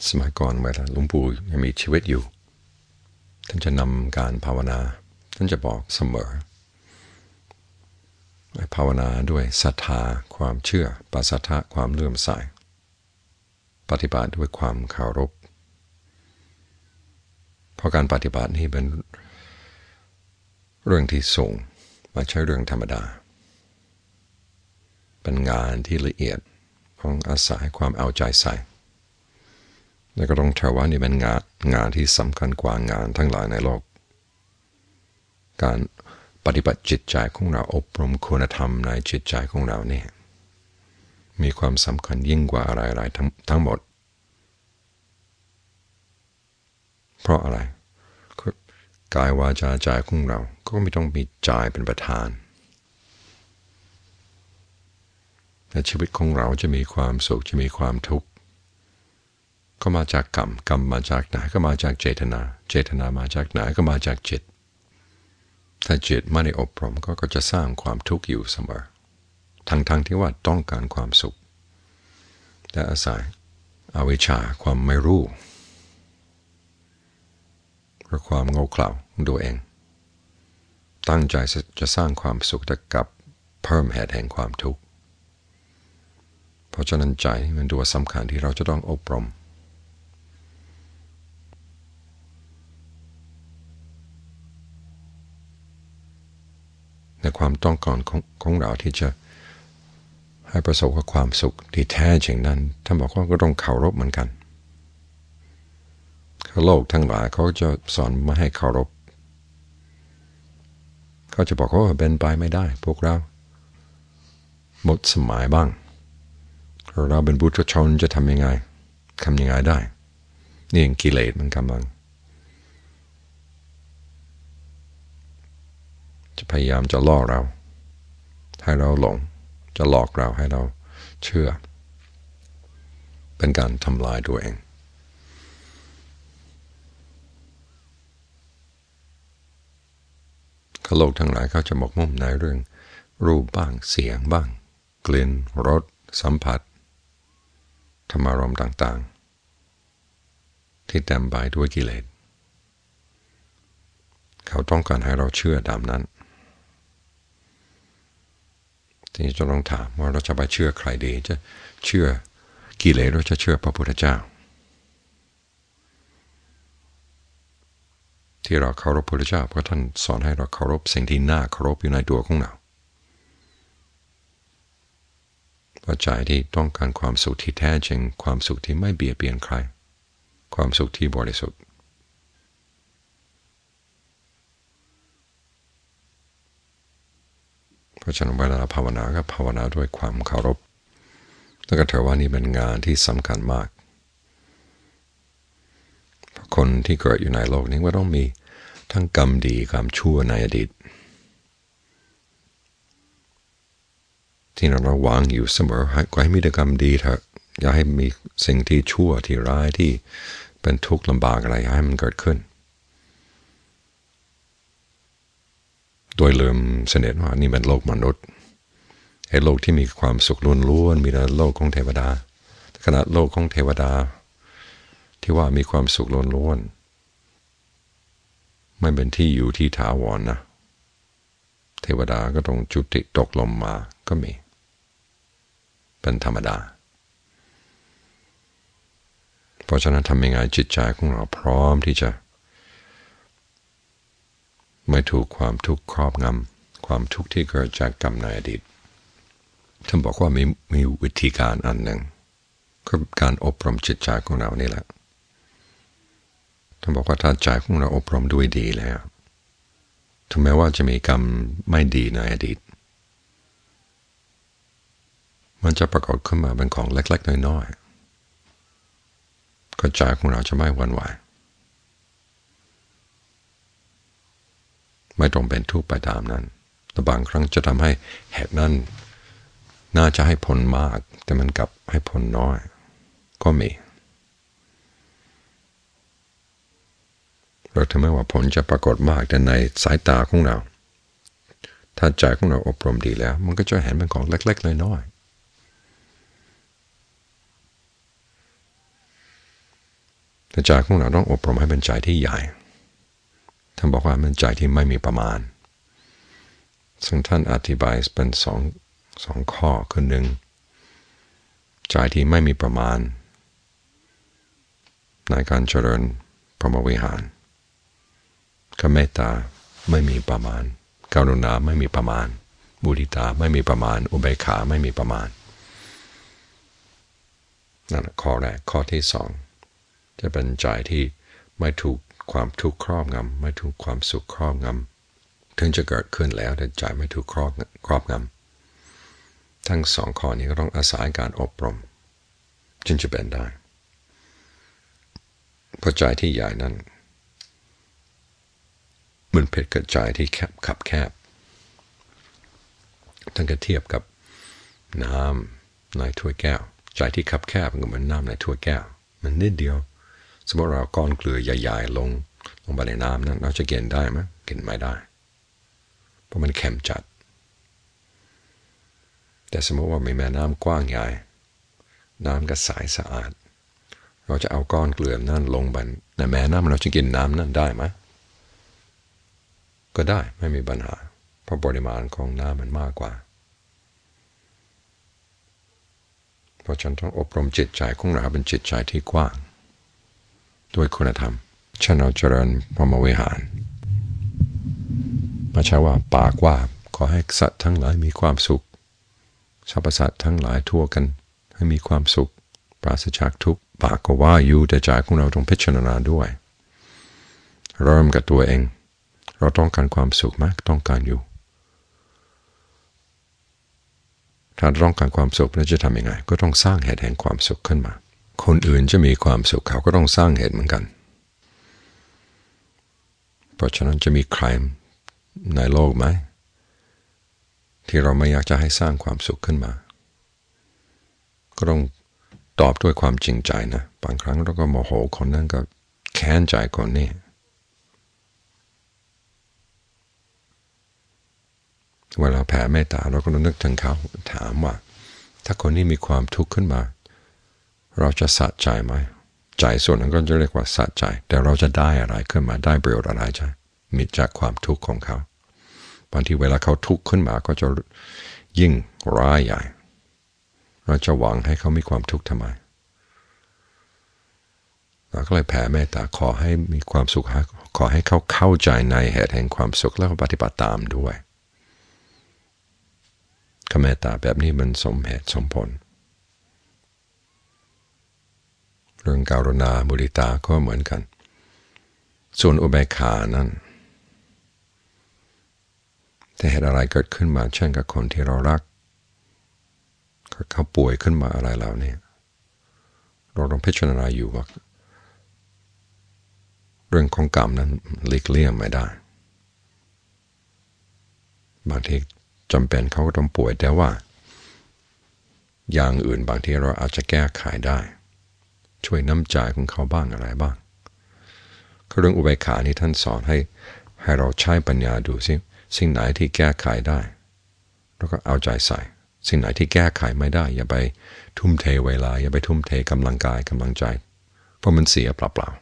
สมัยก่อนเวลาหลวงปู่ยังมีชีวิตอยู่ท่านจะนำการภาวนาท่านจะบอกเสมอภาวนาด้วยศรัทธาความเชื่อปัสสัทธะความเลื่อมใสปฏิบัติด้วยความเคารพเพราะการปฏิบัตินี้เป็นเรื่องที่สูงไม่ใช่เรื่องธรรมดาเป็นงานที่ละเอียดต้องอาศัยความเอาใจใส่และก็ต้องถือว่านี่เป็นงานที่สำคัญกว่างานทั้งหลายในโลกการปฏิบัติจิตใจของเราอบรมคุณธรรมในจิตใจของเรานี่มีความสำคัญยิ่งกว่าอะไรๆทั้งหมดเพราะอะไรกายวาจาใจของเราก็ไม่ต้องมีใจเป็นประธานแต่ชีวิตของเราจะมีความสุขจะมีความทุกข์ก็มาจากกรรมมาจากไหนก็มาจากเจตนามาจากไหนก็มาจากจิตถ้าจิตไม่ได้อบรมก็จะสร้างความทุกข์อยู่เสมอทั้งที่ว่าต้องการความสุขแต่อาศัยอวิชชาความไม่รู้หรือความโง่เขลาของตัวเองตั้งใจจะสร้างความสุขแต่กลับเพิ่มเหตุแห่งความทุกข์เพราะฉะนั้นใจมันตัวสำคัญที่เราจะต้องอบรมในความต้องการของเราที่จะให้ประสบกับความสุขที่แท้จริงนั้นท่านบอกว่าก็ต้องเคารพเหมือนกันโลกทั้งหลายเขาจะสอนไม่ให้เคารพเขาจะบอกว่าเป็นไปไม่ได้พวกเราหมดสมัยบ้างเราเป็นบุตรชนจะทำยังไงได้นี่ยังกิเลสมันกำลังจะพยายามจะล่อเราให้เราหลงจะหลอกเราให้เราเชื่อเป็นการทำลายตัวเองโลกทั้งหลายเขาจะหมกมุ่นในเรื่องรูปบ้างเสียงบ้างกลิ่นรสสัมผัสธรรมารมณ์ต่างๆที่เต็มไปด้วยกิเลสเขาต้องการให้เราเชื่อตามนั้นทีนี้จะต้องถามว่าเราจะไปเชื่อใครดีจะเชื่อกิเลสหรือจะเชื่อพระพุทธเจ้าที่เราเคารพพระพุทธเจ้าเพราะท่านสอนให้เราเคารพสิ่งที่น่าเคารพอยู่ในตัวของเราว่าใจที่ต้องการความสุขที่แท้จริงความสุขที่ไม่เบียดเบียนใครความสุขที่บริสุทธิ์เพราะฉะนั้นเวลาภาวนาก็ภาวนาด้วยความเคารพแล้วก็ถือว่านี่เป็นงานที่สำคัญมากคนที่เกิดอยู่ในโลกนี้ก็ต้องมีทั้งกรรมดีกรรมชั่วในอดีตที่เราระวังอยู่เสมอให้มีแต่กรรมดีเถอะอย่าให้มีสิ่งที่ชั่วที่ร้ายที่เป็นทุกข์ลำบากอะไรให้มันเกิดขึ้นโดยลืมเสด็จว่านี่เป็นโลกมนุษย์ไอ้โลกที่มีความสุขล้วนๆมีแต่โลกของเทวดาขณะโลกของเทวดาที่ว่ามีความสุขล้วนๆไม่เป็นที่อยู่ที่ถาวรนะเทวดาก็ต้องจุติตกลงมาก็มีเป็นธรรมดาเพราะฉะนั้นทำยังไงจิตใจของเราพร้อมที่จะไม่ถูกความทุกข์ครอบงำความทุกข์ที่เกิดจากกรรมในอดีตท่านบอกว่ามีวิธีการอันหนึ่งคือการอบรมจิตใจของเรานี่แหละท่านบอกว่าถ้าใจของเราอบรมด้วยดีแล้วถึงแม้ว่าจะมีกรรมไม่ดีในอดีตมันจะปรากฏขึ้นมาเป็นของเล็กๆน้อยๆก็ใจของเราจะไม่หวั่นไหวไม่ต้องเป็นทุกข์ไปตามนั้นแต่บางครั้งจะทำให้เหตุนั้นน่าจะให้ผลมากแต่มันกลับให้ผลน้อยก็มีเราถึงแม้ว่าผลจะปรากฏมากแต่ในสายตาของเราถ้าใจของเราอบรมดีแล้วมันก็จะเห็นเป็นของเล็กๆน้อยๆแต่ใจของเราต้องอบรมให้เป็นใจที่ใหญ่ท่านบอกว่าเป็นใจที่ไม่มีประมาณซึ่งท่านอธิบายเป็นสองข้อคือหนึ่งใจที่ไม่มีประมาณในการเจริญพรหมวิหารคือเมตตาไม่มีประมาณกรุณาไม่มีประมาณมุทิตาไม่มีประมาณอุเบกขาไม่มีประมาณนั่นข้อแรกข้อที่สองจะเป็นใจที่ไม่ถูกความทุกข์ครอบงำไม่ถูกความสุขครอบงำถึงจะเกิดขึ้นแล้วแต่ใจไม่ถูกครอบงำทั้งสองข้อนี้ก็ต้องอาศัยการอบรมจึงจะเป็นได้เพราะใจที่ใหญ่นั้นมันผิดกับใจที่ขับแคบท่านก็เทียบกับน้ำในถ้วยแก้วใจที่ขับแคบมันก็เหมือนน้ำในถ้วยแก้วมันนิดเดียวสมมติเราก้อนเกลือใหญ่ๆลงไปในน้ำนั้นเราจะกินได้ไหมกินไม่ได้เพราะมันเค็มจัดแต่สมมติว่ามีแม่น้ำกว้างใหญ่น้ำก็ใสสะอาดเราจะเอาก้อนเกลือนั่นลงไปในแม่น้ำเราจะกินน้ำนั้นได้ไหมก็ได้ไม่มีปัญหาเพราะปริมาณของน้ำมันมากกว่าเพราะฉันต้องอบรมจิตใจของเราเป็นจิตใจที่กว้างด้วยคุณธรรมฉันเอาเจริญพรหมวิหารไม่ใช่ว่าปากว่าขอให้สัตว์ทั้งหลายมีความสุขสรรพสัตว์ทั้งหลายทั่วกันให้มีความสุขปราศจากทุกข์ปากก็ว่าอยู่แต่ใจของเราต้องพิจารณาด้วยเริ่มกับตัวเองเราต้องการความสุขไหมต้องการอยู่ถ้าต้องการความสุขแล้วจะทำยังไงก็ต้องสร้างเหตุแห่งความสุขขึ้นมาคนอื่นจะมีความสุขเขาก็ต้องสร้างเหตุเหมือนกันเพราะฉะนั้นจะมีใครในโลกไหมที่เราไม่อยากจะให้สร้างความสุขขึ้นมาก็ต้องตอบด้วยความจริงใจนะบางครั้งเราก็โมโหคนนั้นก็แค้นใจคนนี้เวลาแผ่เมตตาเราก็นึกถึงเขาถามว่าถ้าคนนี้มีความทุกข์ขึ้นมาเราจะสะใจไหมใจส่วนนั้นก็จะเรียกว่าสะใจแต่เราจะได้อะไรขึ้นมาได้ประโยชน์อะไรใช่มีจากความทุกข์ของเขาบางทีเวลาเขาทุกข์ขึ้นมาก็จะยิ่งร้ายใหญ่เราจะหวังให้เขามีความทุกข์ทำไมเราก็เลยแผ่เมตตาขอให้มีความสุขขอให้เขาเข้าใจในเหตุแห่งความสุขแล้วปฏิบัติตามด้วยเมตตาแบบนี้มันสมเหตุสมผลเรื่องกรุณามุทิตาก็เหมือนกันส่วนอุเบกขานั้นแต่เหตุอะไรเกิดขึ้นมาเช่นกับคนที่เรารักเขาป่วยขึ้นมาอะไรแล้วเนี่ยเราต้องพิจารณาอยู่ว่าเรื่องของกรรมนั้นหลีกเลี่ยงไม่ได้บางทีจำเป็นเขาก็ต้องป่วยแต่ว่าอย่างอื่นบางทีเราอาจจะแก้ไขได้ช่วยน้ำใจของเขาบ้างอะไรบ้างเรื่องอุเบกขานี้ท่านสอนให้เราใช้ปัญญาดูสิ่งไหนที่แก้ไขได้แล้วก็เอาใจใส่สิ่งไหนที่แก้ไขไม่ได้อย่าไปทุ่มเทเวลาอย่าไปทุ่มเทกำลังกายกำลังใจเพราะมันเสียเปล่า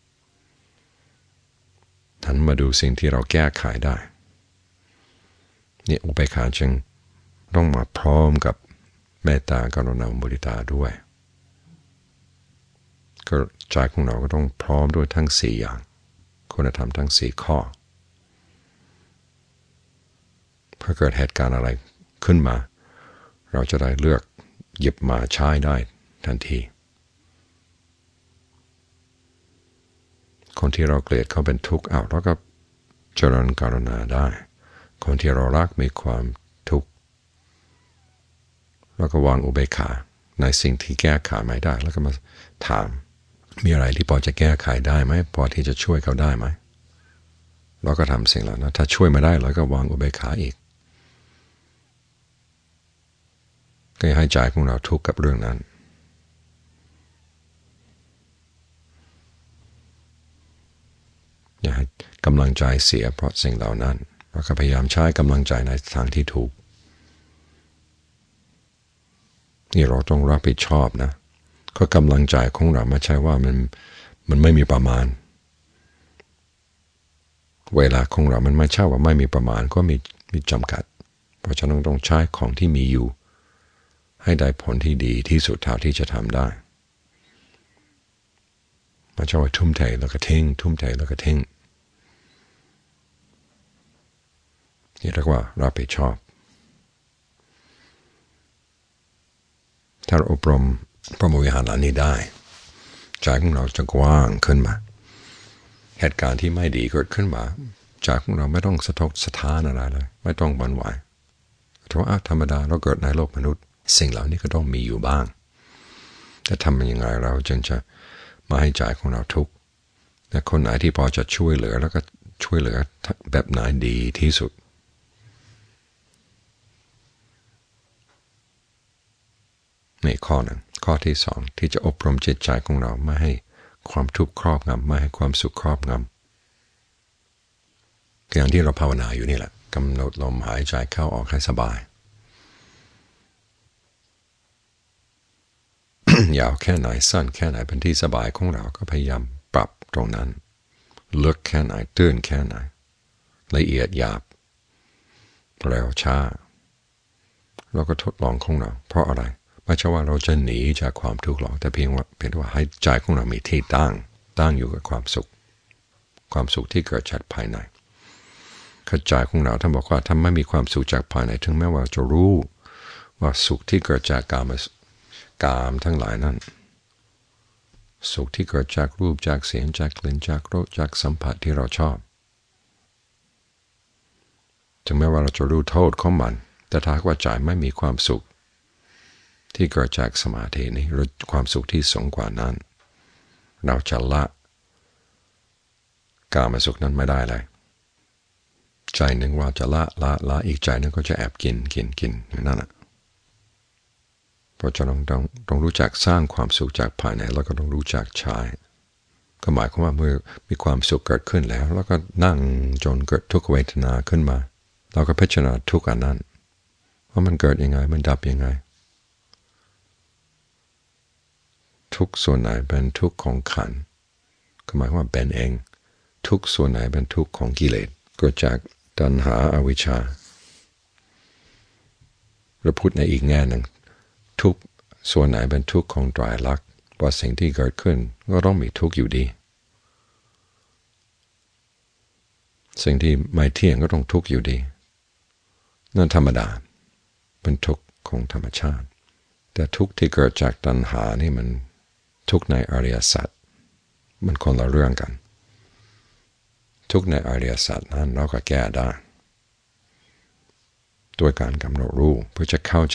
ๆท่านมาดูสิ่งที่เราแก้ไขได้เนี่ยอุเบกขาจึงต้องมาพร้อมกับเมตตากรุณามุทิตาด้วยก็ใจของเราก็ต้องพร้อมด้วยทั้ง4อย่างคุณธรรมทั้ง4ข้อพอเกิดเหตุการณ์อะไรขึ้นมาเราจะได้เลือกหยิบมาใช้ได้ทันทีคนที่เราเกลียดเขาเป็นทุกข์เราก็เจริญกรุณาได้คนที่เรารักมีความทุกข์แล้วก็วางอุเบกขาในสิ่งที่แก้ไขไม่ได้แล้วก็มาถามมีอะไรที่พอจะแก้ไขได้ไหมพอที่จะช่วยเขาได้ไหมเราก็ทำสิ่งเหล่านั้นถ้าช่วยไม่ได้เราก็วางอุเบกขาอีกก็ให้ใจของเราทุกข์กับเรื่องนั้นอย่าให้กำลังใจเสียเพราะสิ่งเหล่านั้นเราก็พยายามใช้กำลังใจในทางที่ถูกนี่เราต้องรับผิดชอบนะก็กำลังใจของเราไม่ใช่ว่ามันไม่มีประมาณเวลาของเรามันไม่ใช่ว่าไม่มีประมาณก็มีจำกัดเพราะฉะนั้นต้องใช้ของที่มีอยู่ให้ได้ผลที่ดีที่สุดเท่าที่จะทำได้ไม่ใช่ว่าทุ่มเทแล้วก็ทิ้งทุ่มเทแล้วก็ทิ้งนี่เรียกว่ารับผิดชอบถ้าเราอบรมพรหมวิหารเหล่านี้ได้ใจของเราจะกว้างขึ้นมาเหตุการณ์ที่ไม่ดีเกิดขึ้นมาใจของเราไม่ต้องสะทกสะท้านอะไรเลยไม่ต้องหวั่นไหวเพราะว่าธรรมดาเราเกิดในโลกมนุษย์สิ่งเหล่านี้ก็ต้องมีอยู่บ้างแต่ทำยังไงเราจึงจะมาให้ใจของเราทุกข์และคนไหนที่พอจะช่วยเหลือแล้วก็ช่วยเหลือแบบไหนดีที่สุดในข้อหนึ่งข้อที่สองที่จะอบรมจิตใจของเราไม่ให้ความทุกข์ครอบงำไม่ให้ความสุขครอบงำอย่างที่เราภาวนาอยู่นี่แหละกำหนดลมหายใจเข้าออกให้สบาย ยาวแค่ไหนสั้นแค่ไหนเป็นที่สบายของเราก็พยายามปรับตรงนั้นลึกแค่ไหนตื้นแค่ไหนละเอียดหยาบเร็วช้าเราก็ทดลองของเราเพราะอะไรไม่ใช่ว่าเราจะหนีจากความทุกข์หรอกแต่เพียงว่าให้ใจของเรามีที่ตั้งอยู่กับความสุขที่เกิดจากภายในใจของเราท่านบอกว่าถ้าไม่มีความสุขจากภายในถึงแม้ว่าจะรู้ว่าสุขที่เกิดจากกามทั้งหลายนั้นสุขที่เกิดจากรูปจากเสียงจากกลิ่นจากรสจากสัมผัสที่เราชอบถึงแม้ว่าเราจะรู้โทษของมันแต่ถ้าว่าใจไม่มีความสุขที่เกิดจากสมาธินี้หรือความสุขที่สูงกว่านั้นเราจะละกามสุขนั้นไม่ได้เลยใจหนึ่งว่าจะละอีกใจหนึ่งก็จะแอบกินอย่างนั้นเพราะฉะนั้นต้องรู้จักสร้างความสุขจากภายในแล้วก็ต้องรู้จักใช้ก็หมายความว่าเมื่อมีความสุขเกิดขึ้นแล้วก็นั่งจนเกิดทุกขเวทนาขึ้นมาเราก็พิจารณาทุกอันนั้นว่ามันเกิดยังไงมันดับยังไงทุกส่วนไหนเป็นทุกข์ของขันธ์ก็หมายความว่าเป็นเองทุกส่วนไหนเป็นทุกข์ของกิเลสเกิดจากตัณหาอวิชชาเราพูดในอีกแง่หนึ่งทุกส่วนไหนเป็นทุกข์ของไตรลักษณ์ว่าสิ่งที่เกิดขึ้นก็ต้องมีทุกข์อยู่ดีสิ่งที่ไม่เที่ยงก็ต้องทุกข์อยู่ดีนั่นธรรมดาเป็นทุกข์ของธรรมชาติแต่ทุกข์ที่เกิดจากตัณหานี่มันทุกข์ในอริยสัจมันคนละเรื่องกันทุกข์ในอริยสัจนั้นเราก็แก้ได้ด้วยการกำหนดรู้เพื่อจะเข้าใจ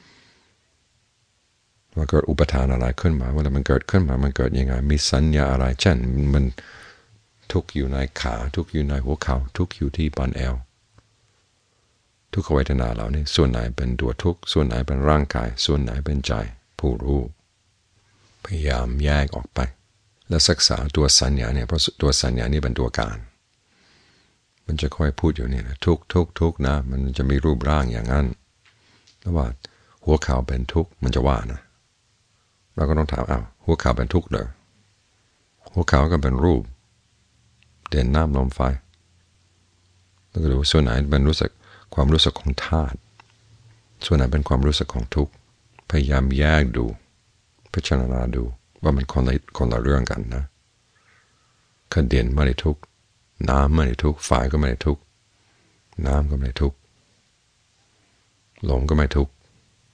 ว่าเกิดอุปทานอะไรขึ้นมาเวลามันเกิดขึ้นมามันเกิดยังไงมีสัญญาอะไรเช่นมันทุกข์อยู่ในขาทุกข์อยู่ในหัวเข่าทุกข์อยู่ที่ปลายเอวทุกขเวทนาเหล่านี้ส่วนไหนเป็นตัวทุกข์ส่วนไหนเป็นร่างกายส่วนไหนเป็นใจผู้รู้พยายามแยกออกไปและศึกษาตัวสัญญาเนี่ยเพราะตัวสัญญานี่เป็นตัวการมันจะค่อยพูดอยู่นี่นะทุกนะมันจะมีรูปร่างอย่างนั้นแล้วว่าหัวเข่าเป็นทุกข์มันจะว่านะเราก็ต้องถามหัวเข่าเป็นทุกข์เหรอหัวเข่าก็เป็นรูปเด่นน้ำลมไฟแล้วก็ดูส่วนไหนเป็นความรู้สึกของธาตุส่วนไหนเป็นความรู้สึกของทุกข์พยายามแยกดูพิจารณาดูว่ามันคนละเรื่องกันนะคือเด่นไม่ได้ทุกข์น้ำไม่ได้ทุกข์ไฟก็ไม่ได้ทุกข์น้ำก็ไม่ได้ทุกข์ลมก็ไม่ทุกข์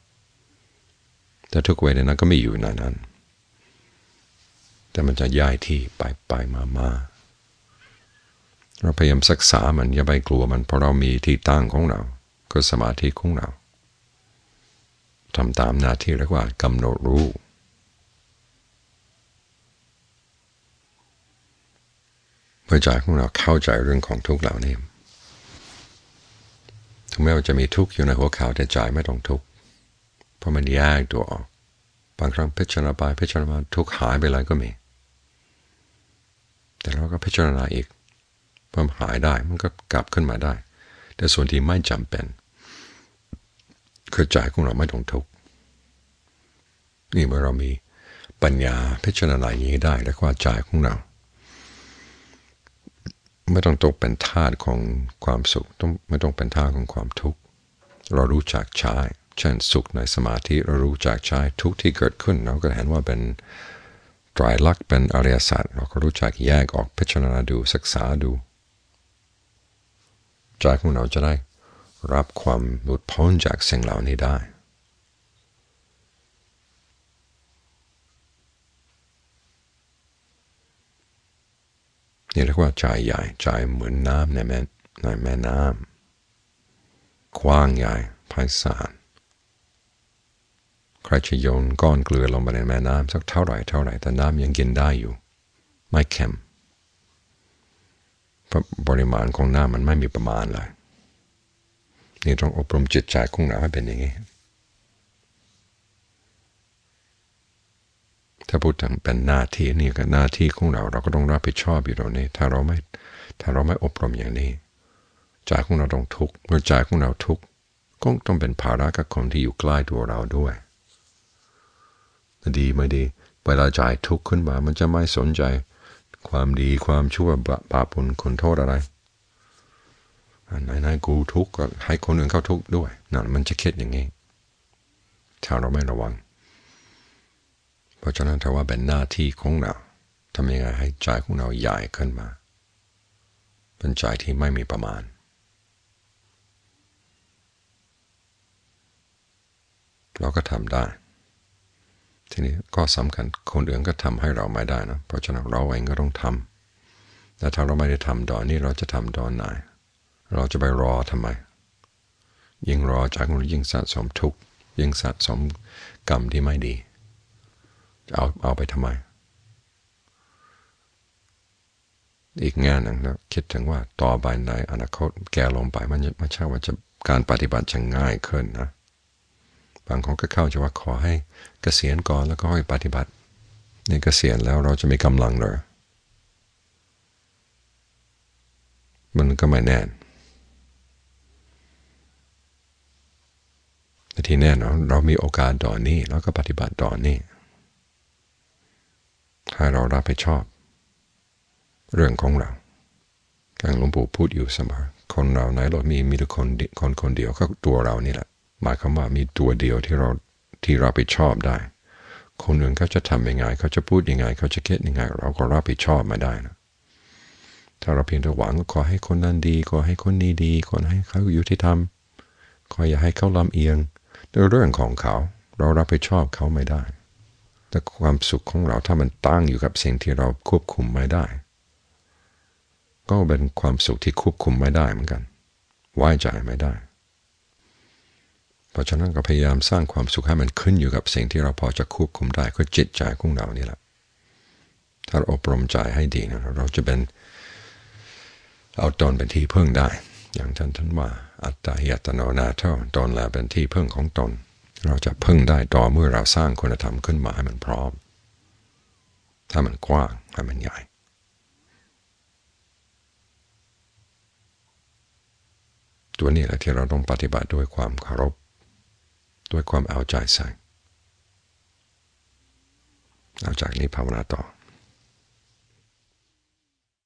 แต่ทุกเวทนาก็มีอยู่ในนั้นแต่มันจะย้ายที่ไปมาเราพยายามศึกษามันอย่าไปกลัวมันเพราะเรามีที่ตั้งของเราคือสมาธิของเราทำตามหน้าที่เรียกว่ากำหนดรู้เพื่อใจของเราเข้าใจเรื่องของทุกข์เหล่านี้ถึงแม้ว่าจะมีทุกข์อยู่ในหัวเข่าแต่ใจไม่ต้องทุกข์เพราะมันแยกตัวออกบางครั้งพิจารณาไปพิจารณามาทุกข์หายไปเลยก็มีแต่เราก็พิจารณาอีกพอหายได้มันก็กลับขึ้นมาได้แต่ส่วนที่ไม่จำเป็นคือใจของเราไม่ต้องทุกข์นี่เมื่อเรามีปัญญาพิจารณาอย่างนี้ได้และว่าใจของเราไม่ต้องตกเป็นทาสของความสุขไม่ต้องเป็นทาสของความทุกข์เรารู้จักใช้เช่นสุขในสมาธิเรารู้จักใช้ทุกข์ที่เกิดขึ้นเราก็เห็นว่าเป็นไตรลักษณ์เป็นอริยสัจเราก็รู้จักแยกออกพิจารณาดูศึกษาดูใจของเราจะได้รับความหลุดพ้นจากสิ่งเหล่านี้ได้นี่เรียกว่าใจใหญ่ใจเหมือนน้ำในแม่น้ำกว้างใหญ่ไพศาลใครจะโยนก้อนเกลือลงไปในแม่น้ำสักเท่าไหร่แต่น้ำยังกินได้อยู่ไม่เค็มเพราะปริมาณของน้ำมันไม่มีประมาณเลยนี่ต้องอบรมจิตใจของเราให้เป็นอย่างนี้ถ้าพูดถึงเป็นหน้าที่นี่ก็หน้าที่ของเราก็ต้องรับผิดชอบอยู่ตรงนี้ถ้าเราไม่อบรมอย่างนี้ใจของเราต้องทุกข์เมื่อใจของเราทุกข์ก็ต้องเป็นภาระกับคนที่อยู่ใกล้ตัวเราด้วยดีไม่ดีเวลาใจทุกข์ขึ้นมามันจะไม่สนใจความดีความชั่วบาปบุญคุณโทษอะไรไหนกูทุกข์ก็ให้คนอื่นเขาทุกข์ด้วยนั่นมันจะคิดอย่างนี้ถ้าเราไม่ระวังเพราะฉะนั้นถ้าว่าเป็นหน้าที่ของเราทำยังไงให้ใจของเราใหญ่ขึ้นมาเป็นใจที่ไม่มีประมาณเราก็ทำได้ทีนี้ก็สำคัญคนอื่นก็ทำให้เราไม่ได้นะเพราะฉะนั้นเราเองก็ต้องทำแต่ถ้าเราไม่ได้ทำตอนนี้เราจะทำตอนไหนเราจะไปรอทำไมยิ่งรอใจของเรายิ่งสะสมทุกข์ยิ่งสะสมกรรมที่ไม่ดีจะเอาไปทำไมอีกแง่หนึ่งนะคิดถึงว่าต่อไปในอนาคตแก่ลงไปมันไม่ใช่ว่าจะการปฏิบัติจะง่ายขึ้นนะบางคนก็เข้าใจว่าขอให้เกษียณก่อนแล้วก็ค่อยปฏิบัตินี่เกษียณแล้วเราจะมีกำลังเลยมันก็ไม่แน่แต่ที่แน่นอนเรามีโอกาสต่อนี้แล้วก็ปฏิบัติต่อนี้ถ้าเรารับผิดชอบเรื่องของเราการหลวงปู่พูดอยู่เสมอคนเราในโลกมีแต่คนเดียวก็ตัวเรานี่แหละหมายความว่ามีตัวเดียวที่รับผิดชอบได้คนอื่นเขาจะทำยังไงเขาจะพูดยังไงเขาจะคิดยังไงเราก็รับผิดชอบไม่ได้นะถ้าเราเพียงแต่หวังก็ขอให้คนนั้นดีขอให้คนนี้ดีขอให้เขาอยู่ที่ทำขออย่าให้เขาลำเอียงในเรื่องของเขาเรารับผิดชอบเขาไม่ได้แต่ความสุขของเราถ้ามันตั้งอยู่กับสิ่งที่เราควบคุมไม่ได้ก็เป็นความสุขที่ควบคุมไม่ได้เหมือนกันไว้ใจไม่ได้เพราะฉะนั้นก็พยายามสร้างความสุขให้มันขึ้นอยู่กับสิ่งที่เราพอจะควบคุมได้ก็จิตใจของเรานี่แหละถ้าเราอบรมใจให้ดีนะเราจะเป็นเอาตนเป็นที่พึ่งได้อย่างท่านว่าอัตตาหิอัตโนนาโถตนแลเป็นที่พึ่งของตนเราจะพึ่งได้ต่อเมื่อเราสร้างคุณธรรมขึ้นมาให้มันพร้อมถ้ามันกว้างให้มันใหญ่ตัวนี้แหละที่เราต้องปฏิบัติด้วยความเคารพด้วยความเอาใจใส่เอาจากนี้ภาวนาต่อ